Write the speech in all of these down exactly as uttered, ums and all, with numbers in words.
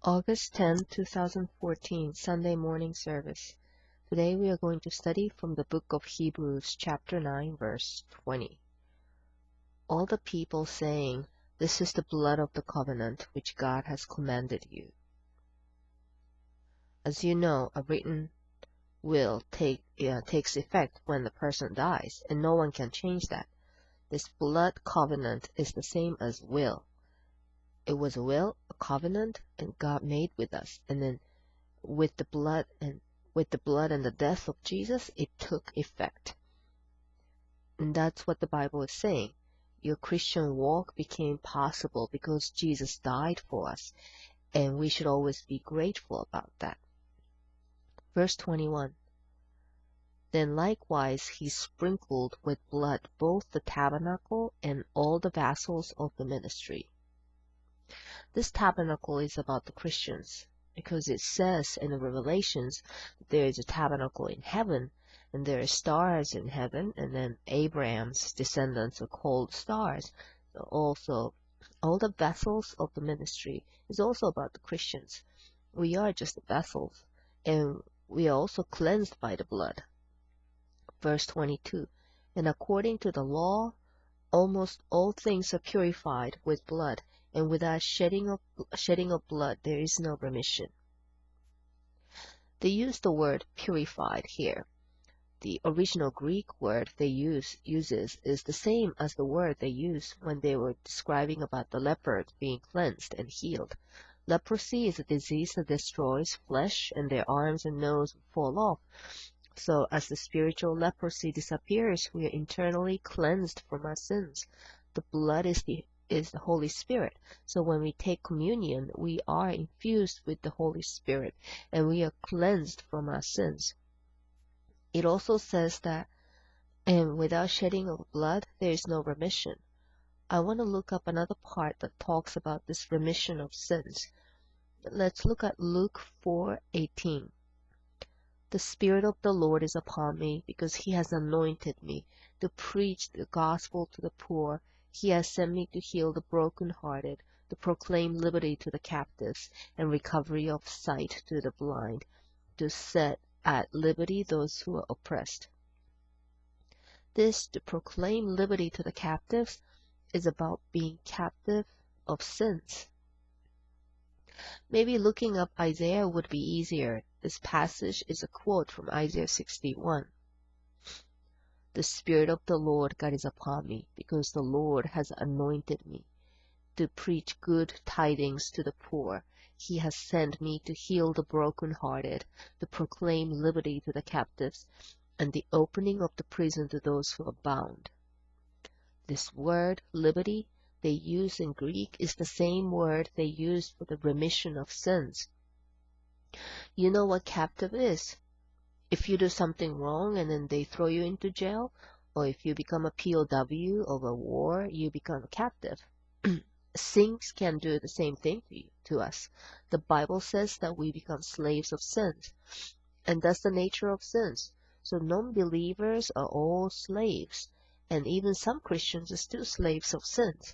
August tenth, two thousand fourteen, Sunday morning service. Today we are going to study from the book of Hebrews, chapter nine, verse twenty. All the people saying, "This is the blood of the covenant which God has commanded you." As you know, a written will take, uh, takes effect when the person dies, and no one can change that. This blood covenant is the same as will. It was a will, a covenant, and God made with us, and then with the blood and with the blood and the death of Jesus, it took effect. And that's what the Bible is saying. Your Christian walk became possible because Jesus died for us, and we should always be grateful about that. Verse twenty-one. Then likewise he sprinkled with blood both the tabernacle and all the vessels of the ministry. This tabernacle is about the Christians, because it says in the Revelations that there is a tabernacle in heaven, and there are stars in heaven, and then Abraham's descendants are called stars. So also, all the vessels of the ministry is also about the Christians. We are just the vessels, and we are also cleansed by the blood. Verse twenty-two, and according to the law, almost all things are purified with blood, and without shedding of, shedding of blood there is no remission. They use the word purified here. The original Greek word they use uses is the same as the word they used when they were describing about the leopard being cleansed and healed. Leprosy is a disease that destroys flesh, and their arms and nose fall off. So as the spiritual leprosy disappears, we are internally cleansed from our sins. The blood is the is the Holy Spirit. So when we take communion, we are infused with the Holy Spirit, and we are cleansed from our sins. It also says that, and without shedding of blood, there is no remission. I want to look up another part that talks about this remission of sins. Let's look at Luke four eighteen. The Spirit of the Lord is upon me, because he has anointed me to preach the gospel to the poor. He has sent me to heal the brokenhearted, to proclaim liberty to the captives, and recovery of sight to the blind, to set at liberty those who are oppressed. This, to proclaim liberty to the captives, is about being captive of sins. Maybe looking up Isaiah would be easier. This passage is a quote from Isaiah sixty-one. The Spirit of the Lord God is upon me, because the Lord has anointed me to preach good tidings to the poor. He has sent me to heal the brokenhearted, to proclaim liberty to the captives, and the opening of the prison to those who are bound. This word, liberty, they use in Greek is the same word they use for the remission of sins. You know what captive is? If you do something wrong and then they throw you into jail, or if you become a P O W of a war, you become a captive. Sins can do the same thing to you, to us. The Bible says that we become slaves of sins, and that's the nature of sins. So non-believers are all slaves, and even some Christians are still slaves of sins.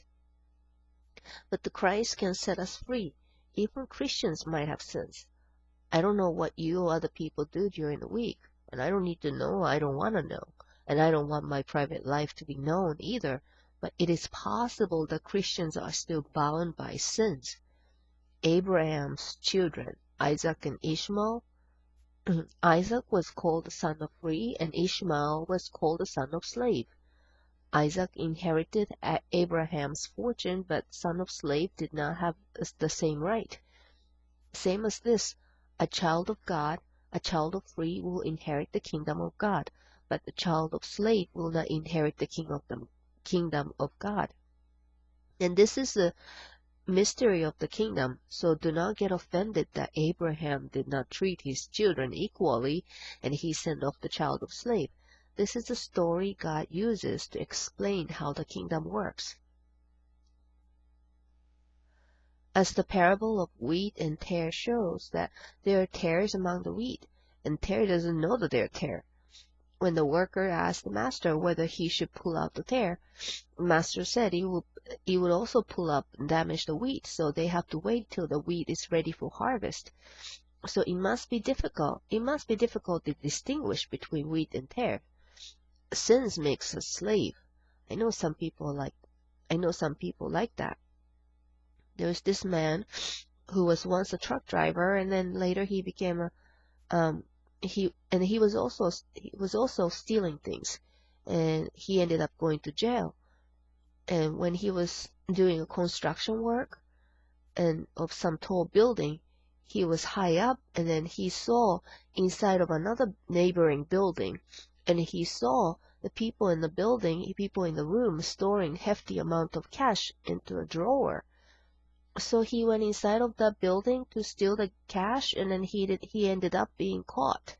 But the Christ can set us free. Even Christians might have sins. I don't know what you or other people do during the week, and I don't need to know, I don't want to know, and I don't want my private life to be known either, but it is possible that Christians are still bound by sins. Abraham's children, Isaac and Ishmael, Isaac was called the son of free, and Ishmael was called the son of slave. Isaac inherited Abraham's fortune, but son of slave did not have the same right. Same as this, a child of God, a child of free will inherit the kingdom of God, but the child of slave will not inherit the king of the kingdom of God. And this is the mystery of the kingdom, so do not get offended that Abraham did not treat his children equally and he sent off the child of slave. This is the story God uses to explain how the kingdom works. As the parable of wheat and tare shows, that there are tares among the wheat, and tare doesn't know that they're tare. When the worker asked the master whether he should pull out the tare, the master said he will it would also pull up and damage the wheat. So they have to wait till the wheat is ready for harvest. So it must be difficult. It must be difficult to distinguish between wheat and tare. Sins makes a slave. I know some people like I know some people like that. There's this man who was once a truck driver, and then later he became a um he and he was also he was also stealing things, and he ended up going to jail. And when he was doing a construction work and of some tall building, he was high up, and then he saw inside of another neighboring building, and he saw the people in the building, people in the room storing hefty amount of cash into a drawer. So he went inside of that building to steal the cash, and then he did, he ended up being caught.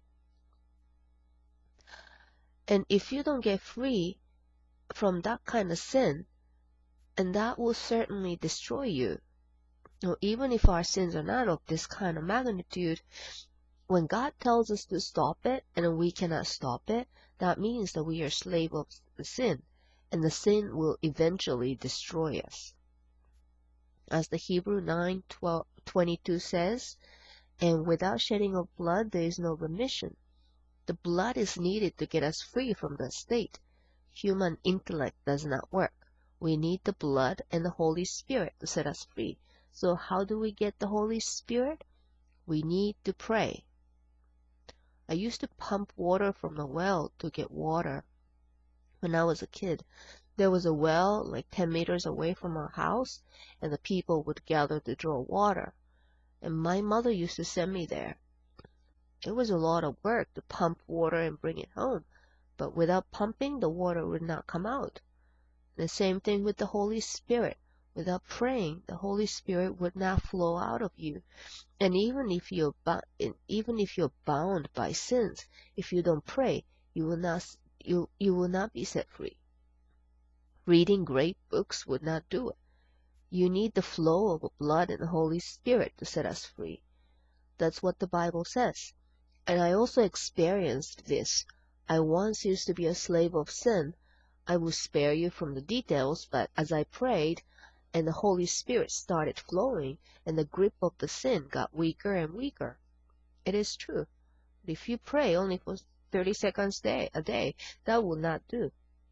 And if you don't get free from that kind of sin, and that will certainly destroy you. Now, even if our sins are not of this kind of magnitude, when God tells us to stop it and we cannot stop it, that means that we are slave of the sin, and the sin will eventually destroy us. As the Hebrew nine twenty-two says, and without shedding of blood there is no remission. The blood is needed to get us free from that state. Human intellect does not work. We need the blood and the Holy Spirit to set us free. So how do we get the Holy Spirit? We need to pray. I used to pump water from the well to get water. When I was a kid, there was a well like ten meters away from our house, and the people would gather to draw water. And my mother used to send me there. It was a lot of work to pump water and bring it home, but without pumping, the water would not come out. The same thing with the Holy Spirit. Without praying, the Holy Spirit would not flow out of you. And even if you're even if you're bound by sins, if you don't pray, you will not you you will not be set free. Reading great books would not do it. You need the flow of the blood and the Holy Spirit to set us free. That's what the Bible says. And I also experienced this. I once used to be a slave of sin. I will spare you from the details, but as I prayed and the Holy Spirit started flowing, and the grip of the sin got weaker and weaker. It is true. But if you pray only for thirty seconds day, a day, that will not do.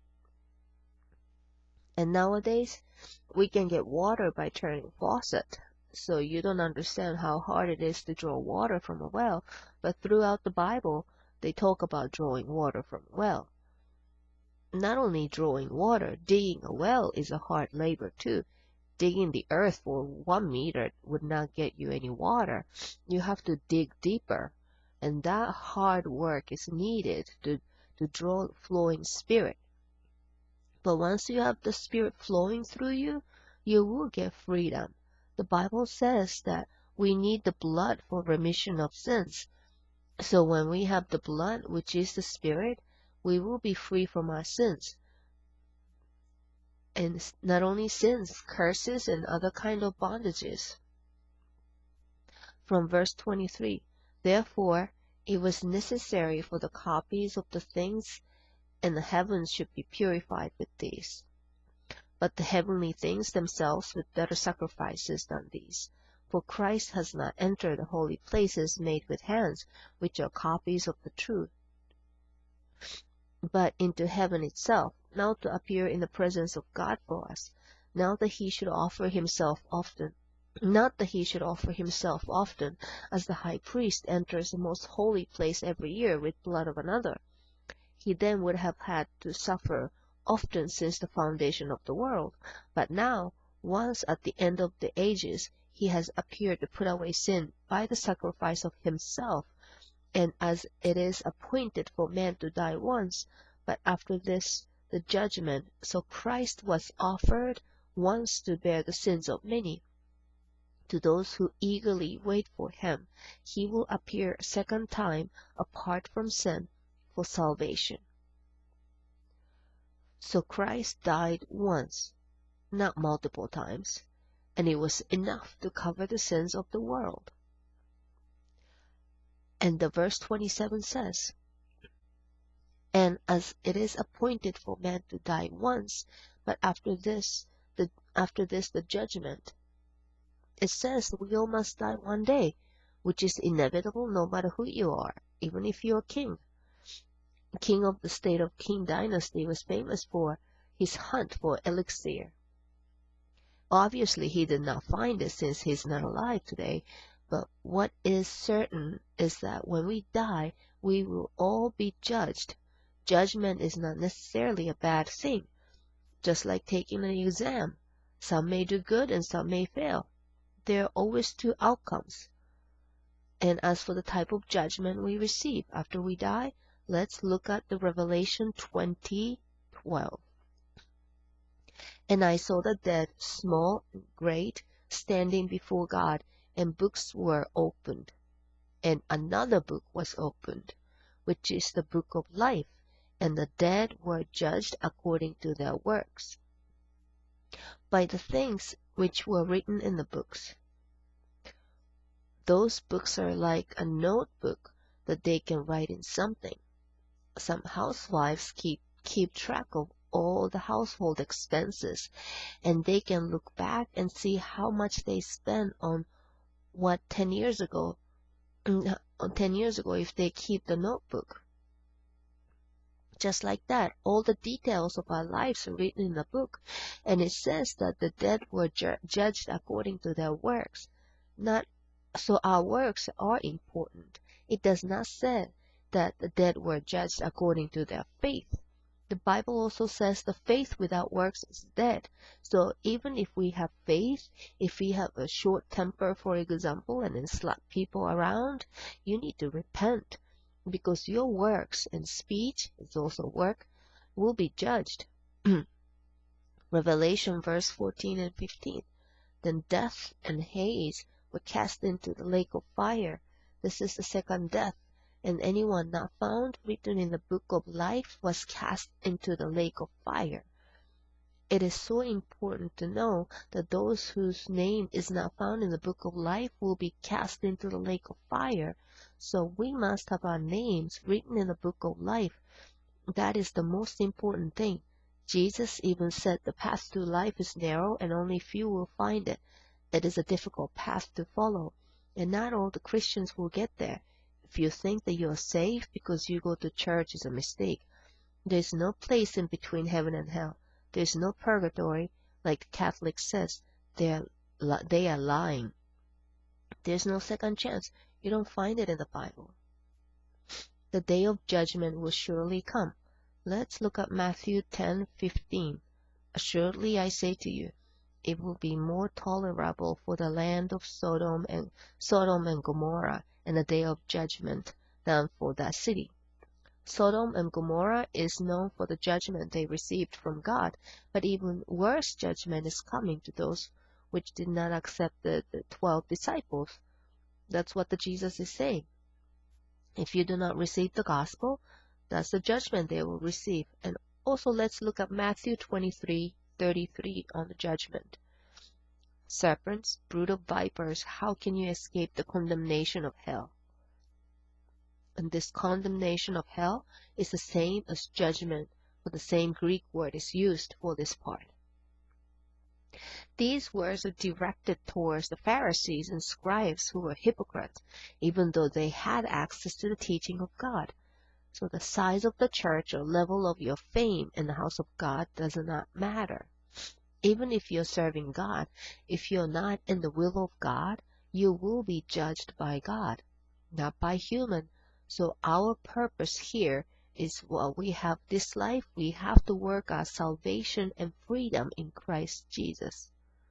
And nowadays, we can get water by turning faucet. So you don't understand how hard it is to draw water from a well, but throughout the Bible, they talk about drawing water from a well. Not only drawing water, digging a well is a hard labor too. Digging the earth for one meter would not get you any water. You have to dig deeper, and that hard work is needed to, to draw flowing spirit. But once you have the Spirit flowing through you, you will get freedom. The Bible says that we need the blood for remission of sins. So when we have the blood, which is the Spirit, we will be free from our sins. And not only sins, curses, and other kind of bondages. From verse twenty-three, therefore it was necessary for the copies of the things and the heavens should be purified with these. But the heavenly things themselves with better sacrifices than these. For Christ has not entered the holy places made with hands, which are copies of the truth, but into heaven itself, now to appear in the presence of God for us, now that he should offer himself often, not that he should offer himself often, as the high priest enters the most holy place every year with blood of another. He then would have had to suffer often since the foundation of the world. But now, once at the end of the ages, he has appeared to put away sin by the sacrifice of himself. And as it is appointed for man to die once, but after this the judgment, so Christ was offered once to bear the sins of many. To those who eagerly wait for him, he will appear a second time apart from sin for salvation. So Christ died once, not multiple times, and it was enough to cover the sins of the world. And the verse twenty-seven says, and as it is appointed for man to die once, but after this the, after this, the judgment. It says we all must die one day, which is inevitable no matter who you are, even if you're a king. The king of the state of Qing dynasty was famous for his hunt for elixir. Obviously, he did not find it since he's not alive today, but what is certain is that when we die, we will all be judged. Judgment is not necessarily a bad thing, just like taking an exam. Some may do good and some may fail. There are always two outcomes. And as for the type of judgment we receive after we die, let's look at the Revelation twenty twelve. And I saw the dead, small and great, standing before God, and books were opened. And another book was opened, which is the book of life, and the dead were judged according to their works, by the things which were written in the books. Those books are like a notebook that they can write in something. Some housewives keep keep track of all the household expenses, and they can look back and see how much they spent on what ten years ago, ten years ago if they keep the notebook. Just like that, all the details of our lives are written in the book, and it says that the dead were ju judged according to their works. Not so our works are important. It does not say that the dead were judged according to their faith. The Bible also says the faith without works is dead. So even if we have faith, if we have a short temper, for example, and then slap people around, you need to repent, because your works and speech is also work will be judged. Revelation verse fourteen and fifteen. Then death and Hades were cast into the lake of fire. This is the second death, and anyone not found written in the book of life was cast into the lake of fire. It is so important to know that those whose name is not found in the book of life will be cast into the lake of fire. So we must have our names written in the book of life. That is the most important thing. Jesus even said the path to life is narrow and only few will find it. It is a difficult path to follow, and not all the Christians will get there. If you think that you are safe because you go to church, is a mistake. There is no place in between heaven and hell. There is no purgatory, like the Catholic says. They are, they are lying. There is no second chance. You don't find it in the Bible. The day of judgment will surely come. Let's look at Matthew ten fifteen. Assuredly I say to you, it will be more tolerable for the land of Sodom and Sodom and Gomorrah in the day of judgment than for that city. Sodom and Gomorrah is known for the judgment they received from God, but even worse judgment is coming to those which did not accept the, the twelve disciples. That's what the Jesus is saying. If you do not receive the gospel, that's the judgment they will receive. And also let's look at Matthew twenty-three thirty-three on the judgment. Serpents, brood of vipers, how can you escape the condemnation of hell? And this condemnation of hell is the same as judgment, for the same Greek word is used for this part. These words are directed towards the Pharisees and scribes who were hypocrites, even though they had access to the teaching of God. So the size of the church or level of your fame in the house of God does not matter. Even if you're serving God, if you're not in the will of God, you will be judged by God, not by human. So our purpose here is, while we have this life, we have to work our salvation and freedom in Christ Jesus.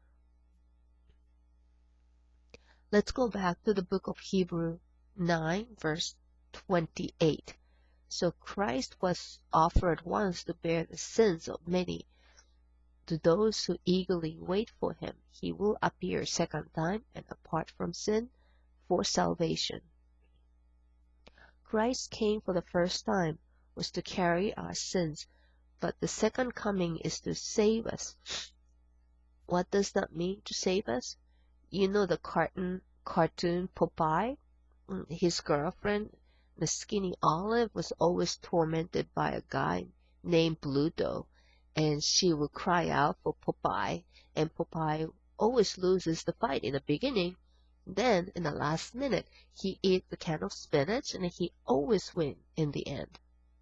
Let's go back to the book of Hebrews nine, verse twenty-eight. So Christ was offered once to bear the sins of many. To those who eagerly wait for him, he will appear a second time and apart from sin for salvation. Christ came for the first time was to carry our sins, but the second coming is to save us. What does that mean, to save us? You know the cartoon, cartoon Popeye? His girlfriend, the skinny Olive, was always tormented by a guy named Bluto. and she will cry out for Popeye, and Popeye always loses the fight in the beginning. Then, in the last minute, he eats the can of spinach, and he always wins in the end.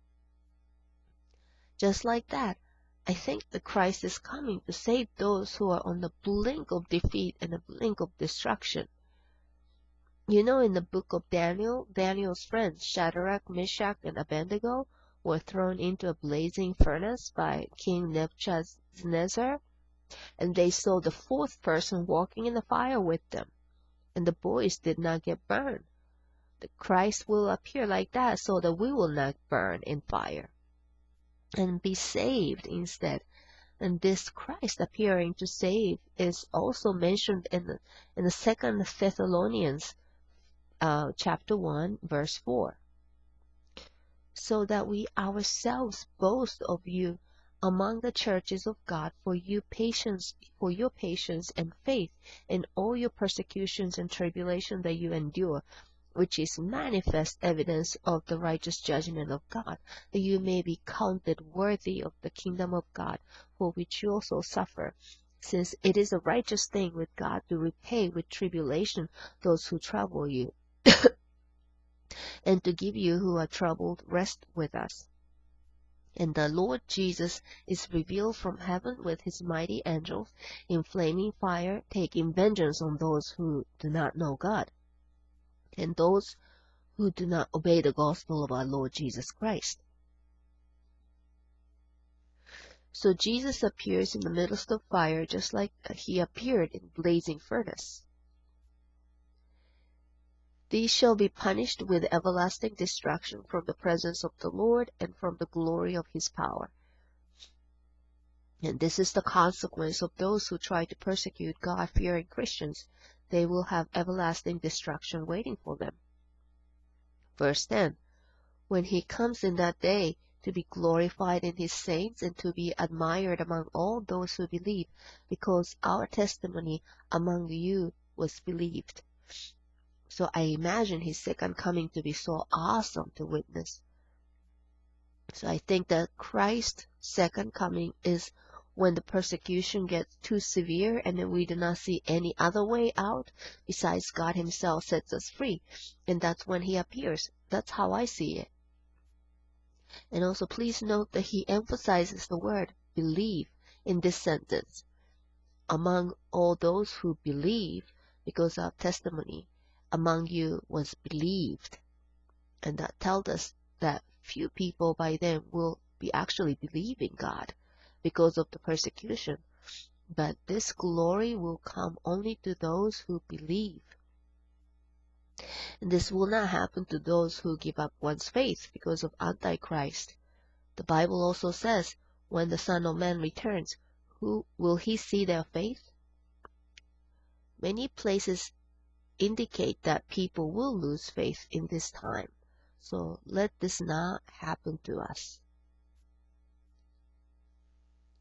Just like that, I think the Christ is coming to save those who are on the brink of defeat and the brink of destruction. You know, in the book of Daniel, Daniel's friends, Shadrach, Meshach, and Abednego, were thrown into a blazing furnace by King Nebuchadnezzar, and they saw the fourth person walking in the fire with them, and the boys did not get burned. The Christ will appear like that so that we will not burn in fire and be saved instead. And this Christ appearing to save is also mentioned in the, in the Second Thessalonians uh, chapter one, verse four. So that we ourselves boast of you among the churches of God for you patience, for your patience and faith in all your persecutions and tribulation that you endure, which is manifest evidence of the righteous judgment of God, that you may be counted worthy of the kingdom of God, for which you also suffer, since it is a righteous thing with God to repay with tribulation those who trouble you, and to give you who are troubled rest with us. And the Lord Jesus is revealed from heaven with his mighty angels in flaming fire, taking vengeance on those who do not know God, and those who do not obey the gospel of our Lord Jesus Christ. So Jesus appears in the midst of fire just like he appeared in blazing furnace. These shall be punished with everlasting destruction from the presence of the Lord and from the glory of his power. And this is the consequence of those who try to persecute God-fearing Christians. They will have everlasting destruction waiting for them. Verse ten. When he comes in that day to be glorified in his saints and to be admired among all those who believe, because our testimony among you was believed. So I imagine his second coming to be so awesome to witness. So I think that Christ's second coming is when the persecution gets too severe and then we do not see any other way out besides God himself sets us free. And that's when he appears. That's how I see it. And also please note that he emphasizes the word believe in this sentence. Among all those who believe, because our testimony among you was believed. And that tells us that few people by then will be actually believing God because of the persecution. But this glory will come only to those who believe. And this will not happen to those who give up one's faith because of Antichrist. The Bible also says, when the Son of Man returns, who will he see their faith? Many places indicate that people will lose faith in this time. So let this not happen to us.